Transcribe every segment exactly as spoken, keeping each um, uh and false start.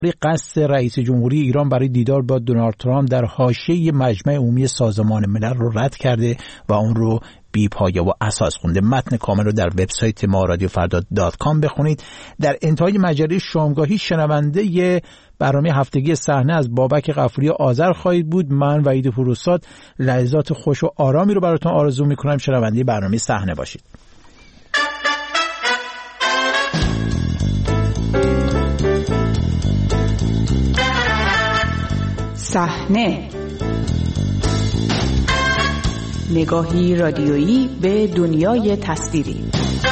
قصد رئیس جمهوری ایران برای دیدار با دونالد ترامپ در حاشیه مجمع عمومی سازمان ملل رو رد کرده و اون رو بی پایه و اساس خونده. متن کامل رو در وبسایت ما رادیو فردا دات کام بخونید. در انتهای مجله شامگاهی شنونده ی برنامه هفتگی صحنه از بابک غفوری آذر خواهید بود. من وحید پوروزاد لحظات خوش و آرامی رو براتون آرزو می‌کنم. شنونده برنامه صحنه باشید. صحنه، نگاهی رادیویی به دنیای تصویری.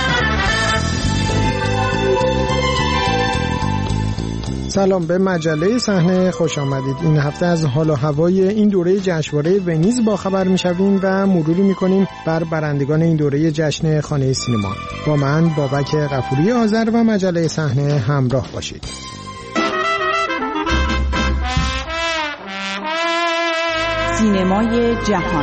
سلام، به مجله صحنه خوش آمدید. این هفته از حال و هوای این دوره جشنواره ونیز با خبر میشویم و مروری میکنیم بر برندگان این دوره جشن خانه سینما. با من بابک غفوری آذر و مجله صحنه همراه باشید. سینمای جهان.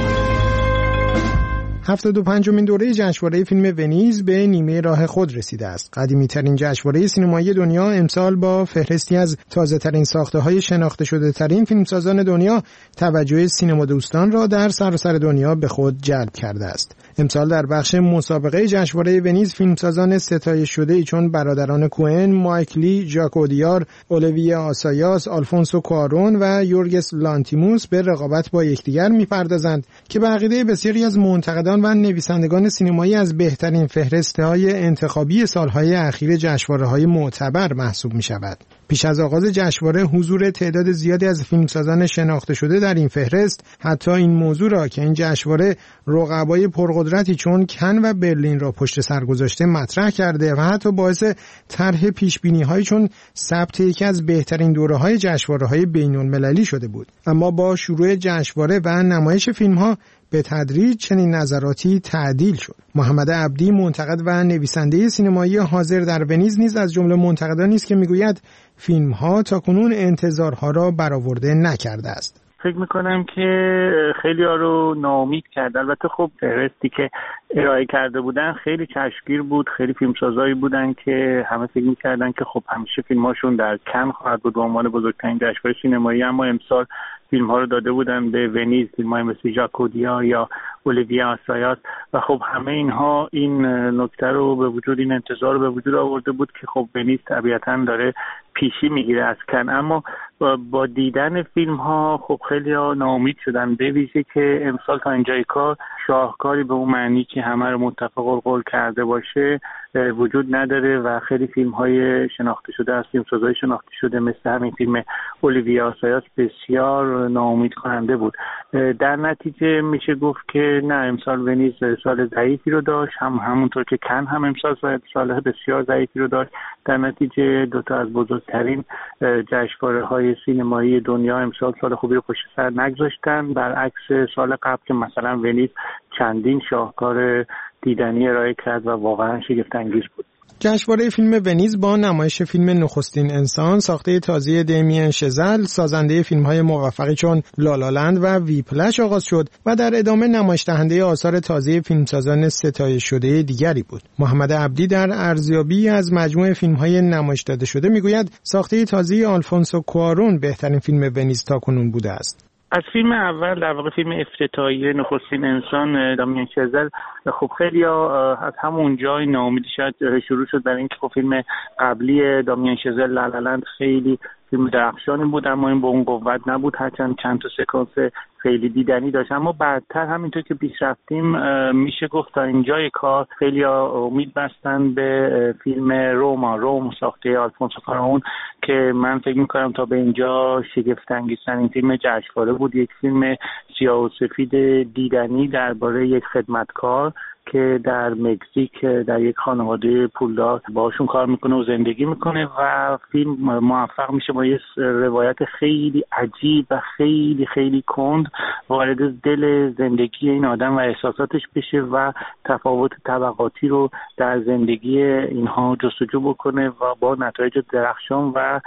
هفتاد و پنجمین دوره جشنواره فیلم ونیز به نیمه راه خود رسیده است. قدیمی‌ترین جشنواره سینمایی دنیا امسال با فهرستی از تازه‌ترین ساخته‌های شناخته شده‌ترین فیلمسازان دنیا توجه سینما دوستان را در سراسر دنیا به خود جلب کرده است. امسال در بخش مسابقه جشنواره ونیز فیلمسازان ستایش شده‌ای چون برادران کوئن، مایک لی، ژاک اودیار، اولیویه آسایاس، آلفونسو کوارون و یورگس لانتیموس به رقابت با یکدیگر می‌پردازند که به عقیده بسیاری از منتقدان و نویسندگان سینمایی از بهترین فهرسته‌های انتخابی سالهای اخیر جشنواره‌های معتبر محسوب می‌شود. پیش از آغاز جشنواره حضور تعداد زیادی از فیلمسازان شناخته شده در این فهرست حتی این موضوع را که این جشنواره رقبای پرقدرتی چون کن و برلین را پشت سر گذاشته مطرح کرده و حتی باعث طرح پیش‌بینی‌هایی چون ثبت یکی از بهترین دوره‌های جشنواره‌های بین‌المللی شده بود. اما با شروع جشنواره و نمایش فیلم‌ها به تدریج چنین نظراتی تعدیل شد. محمد عبدی، منتقد و نویسنده سینمایی حاضر در ونیز نیز از جمله منتقدانی است که میگوید فیلم‌ها تاکنون انتظارها را برآورده نکرده است. فکر میکنم که خیلی ها رو ناامید کرد. البته خب فهرستی که ارائه کرده بودن خیلی چشمگیر بود. خیلی فیلمسازایی بودن که همه فکر میکردن که خب همیشه فیلماشون در کن خواهد بود به عنوان بزرگترین جشنواره سینمایی، اما امسال فیلم ها رو داده بودن به ونیز، فیلم های مثل ژاک اودیار یا اولیویه آسایاس و خب همه اینها این نکته رو به وجود، این انتظار رو به وجود آورده بود که خب ونیز طبیعتاً داره پیشی میگیره از کن. اما با, با دیدن فیلم ها خب خیلی ها ناامید شدن، به ویژه که امسال تا اینجای کار شاهکاری به اون معنی که همه رو متفق القول کرده باشه وجود نداره و خیلی فیلم های شناخته شده از فیلمسازای شناخته شده مثل همین فیلم اولیویه آسایاس بسیار ناامید کننده بود. در نتیجه میشه گفت که نه، امسال ونیز سال ضعیفی رو داشت، هم همونطور که کن هم امسال سال بسیار ضعیفی رو داشت. در نتیجه دو تا از بزرگترین جشنواره‌های سینمایی دنیا امسال سال خوبی رو پشت سر نگذاشتن، برعکس سال قبل که مثلا ونیز چندین شاهکار دیدنی ارائه کرد و واقعا شگفت انگیز بود. جشنواره فیلم ونیز با نمایش فیلم نخستین انسان ساخته تازه دمیان شزل، سازنده فیلم‌های موفقی چون لالالند و ویپلش آغاز شد و در ادامه نمایش دهنده آثار تازه فیلمسازان ستایش شده دیگری بود. محمد عبدی در ارزیابی از مجموع فیلم‌های نمایش داده شده میگوید ساخته تازه آلفونسو کوارون بهترین فیلم ونیز تاکنون بوده است. از فیلم اول، در واقع فیلم افتتاحیه نخستین انسان دامیان شزل، خب خیلی ها از همون جای ناامیدی شاید شروع شد برای اینکه خب فیلم قبلی دامیان شزل لالالند خیلی فیلم درخشانی بود اما این با اون قوت نبود، هرچند چند تا سکانس خیلی دیدنی داشت. اما بعدتر همینطور که پیش رفتیم میشه گفت تا اینجای کار خیلی امید بستن به فیلم روما، روم ساخته آلفونسو کوارون که من فکر میکنم تا به اینجا شگفت انگیزترین فیلم جشنواره بود. یک فیلم سیاه و سفید دیدنی درباره یک خدمتکار که در مکزیک در یک خانواده پولدار باشون کار میکنه و زندگی میکنه و فیلم موفق میشه با یه روایت خیلی عجیب و خیلی خیلی کند وارد دل زندگی این آدم و احساساتش بشه و تفاوت طبقاتی رو در زندگی اینها جستجو بکنه و با نتایج درخشان و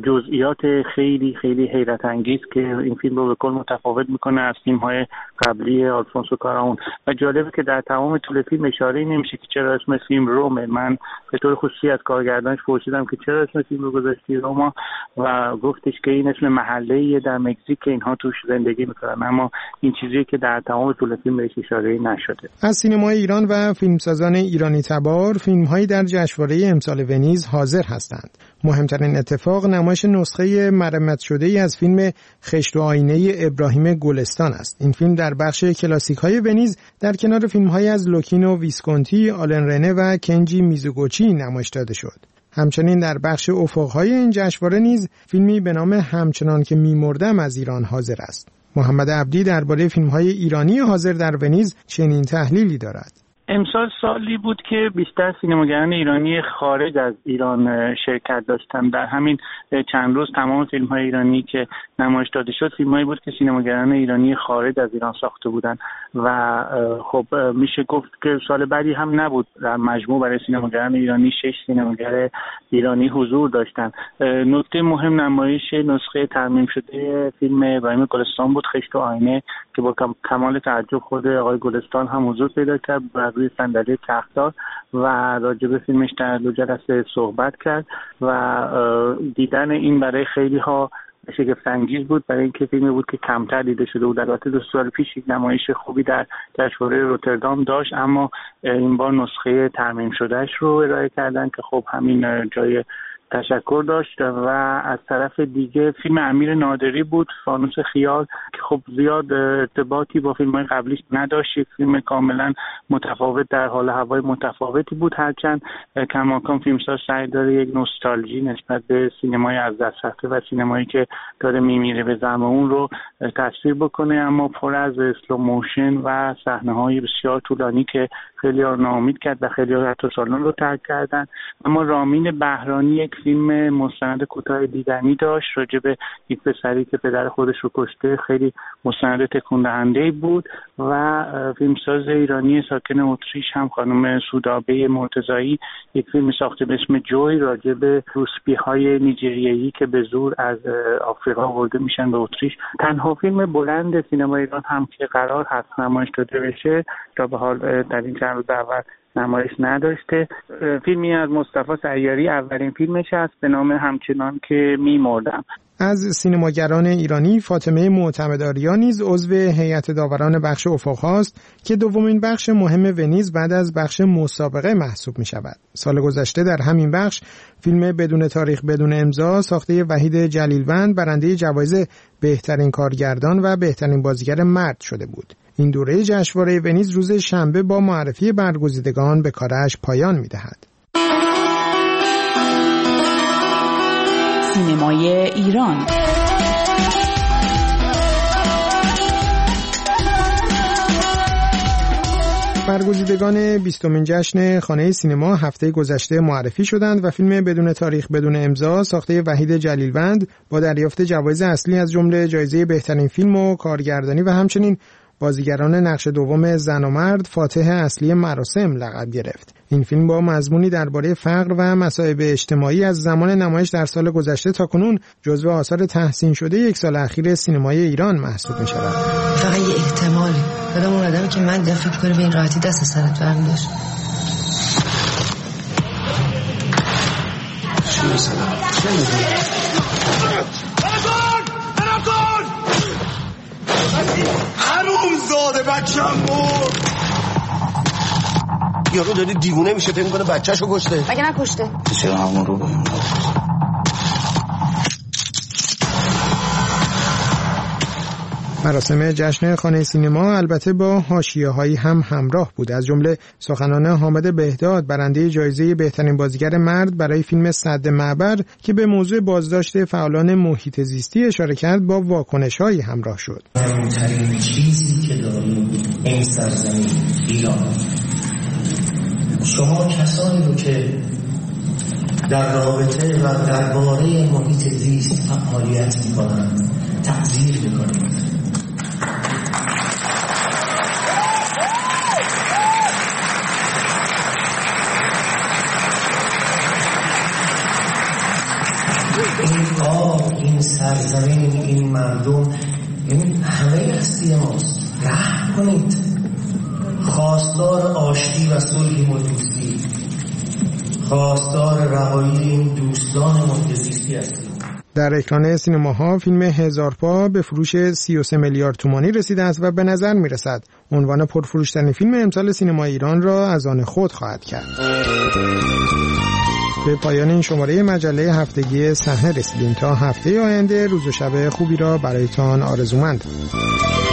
جزئیات خیلی خیلی حیرت انگیز که این فیلم رو به کل متفاوت میکنه از فیلم‌های قبلی آلفونسو کوارون. و جالبه که در تمام طول فیلم اشاره نمیشه که چرا اسم فیلم رومه. من به طور خصوصی از کارگردانش پرسیدم که چرا اسم فیلم رو گذاشتی روما و گفتش که این اسم محله‌ایه در مکزیک که اینها توش زندگی میکنن، اما این چیزی که در تمام طول فیلم بهش اشاره نشده. از سینمای ایران و فیلمسازان ایرانی تبار فیلم‌هایی در جشنواره امسال ونیز حاضر هستند. مهمترین اتفاق نمایش نسخه مرمت شده ای از فیلم خشت و آینه ابراهیم گلستان است. این فیلم در بخش کلاسیک‌های ونیز در کنار فیلم‌های از لوکینو ویسکونتی، آلن رنه و کنجی میزوگوچی نمایش داده شد. همچنین در بخش افق‌های این جشنواره نیز فیلمی به نام همچنان که می‌مردم از ایران حاضر است. محمد عبدی درباره فیلم‌های ایرانی حاضر در ونیز چنین تحلیلی دارد: امسال سالی بود که بیشتر سینماگران ایرانی خارج از ایران شرکت داشتن. در همین چند روز تمام فیلم‌های ایرانی که نمایش داده شد فیلم‌هایی بود که سینماگران ایرانی خارج از ایران ساخته بودن و خب میشه گفت که سال بعدی هم نبود. در مجموع برای سینماگران ایرانی شش سینماگر ایرانی حضور داشتن. نکته مهم نمایش نسخه ترمیم شده فیلم ابراهیم گلستان بود، خشت و آینه، که با کمال تعجب خود آقای گلستان هم حضور پیدا کرد و روی صندلی تخت‌دار و راجع به فیلمش در دو جلسه صحبت کرد و دیدن این برای خیلی ها شگفت انگیز بود، برای اینکه فیلمی بود که کمتر دیده شده بود. البته دو سال پیش یک نمایش خوبی در جشنواره روتردام داشت، اما این بار نسخه ترمیم شدهش رو ارائه کردن که خب همین جای تشکر داشت. و از طرف دیگه فیلم امیر نادری بود، فانوس خیال، که خب زیاد ارتباطی با فیلم‌های قبلیش نداشت. یک فیلم کاملا متفاوت در حال هوای متفاوتی بود، هرچند کماکان فیلمساز سعی داره یک نوستالژی نسبت به سینمای از دست رفته و سینمایی که داره میمیره به زعم اون رو تصویر بکنه، اما پر از اسلو موشن و صحنه‌های بسیار طولانی که خیلی ها ناامید کرد و خیلی ها حتی سالن رو ترک کردن. اما رامین بهرانی یک فیلم مستند کوتاه دیدنی داشت راجع به یک پسری که پدر خودش رو کشته، خیلی مستند تکون دهنده بود. و فیلمساز ایرانی ساکن اتریش هم خانم سودابه مرتضایی یک فیلم ساخته به اسم جوی راجع به روسپی‌های نیجریه‌ای که به زور از آفریقا آورده میشن به اتریش. تنها فیلم بلند سینما ایران هم که قرار هست نمایش داده بشه تا به حال در این چند روز اول نمایش نداشته. فیلمی از مصطفی سیاری، اولین فیلمش است، به نام همچنان که می‌مردم. از سینماگران ایرانی فاطمه معتمدآریا نیز عضو هیئت داوران بخش افق‌هاست که دومین بخش مهم ونیز بعد از بخش مسابقه محسوب می‌شود. سال گذشته در همین بخش فیلم بدون تاریخ بدون امضا ساخته وحید جلیلوند برنده جوایز بهترین کارگردان و بهترین بازیگر مرد شده بود. این دوره جشنواره ونیز روز شنبه با معرفی برگزیدگان به کارش پایان می‌دهد. سینمای ایران. برگزیدگان بیستمین جشن خانه سینما هفته گذشته معرفی شدند و فیلم بدون تاریخ بدون امضا ساخته وحید جلیلوند با دریافت جوایز اصلی از جمله جایزه بهترین فیلم و کارگردانی و همچنین بازیگران نقش دوم زن و مرد فاتح اصلی مراسم لقب گرفت. این فیلم با مضمونی درباره فقر و مصائب اجتماعی از زمان نمایش در سال گذشته تا کنون جزو آثار تحسین شده یک سال اخیر سینمای ایران محسوب می شود. فقط یه احتمالی. خودم اون آدمی که من دیدم فکر کنه به این راحتی دست سرت برمی داشت. چی می‌سنم؟ چی می‌سنم؟ حروم زاده بچم بود. یارو داری دیوونه میشه فکر می‌کنه بچه‌شو کشته. مگه نکشته؟ چرا همون رو بهم مراسم جشن خانه سینما البته با حاشیه‌هایی هم همراه بود، از جمله سخنان حامد بهداد برنده جایزه بهترین بازیگر مرد برای فیلم سد معبر که به موضوع بازداشت فعالان محیط زیستی اشاره کرد با واکنش‌هایی همراه شد. مهمترین چیزی که داریم این سرزمین ایران، شما کسانی رو که در رابطه و درباره محیط زیست فعالیت می‌کنند تقدیر می‌کنید. این آب، این سرزمین، این مردم، این همه هستی ماست. رحم کنید، خواستار آشتی و صلح محیط زیستی، خواستار رهایی این دوستان محیط زیستی هستیم. در اکران سینماها فیلم هزار پا به فروش سی و سه میلیارد تومانی رسیده است و به نظر می رسد عنوان پرفروشترین فیلم امسال سینمای ایران را از آن خود خواهد کرد. به پایان این شماره مجله هفتگی صحنه رسیدیم. تا هفته آینده روز و شب خوبی را برایتان آرزومند.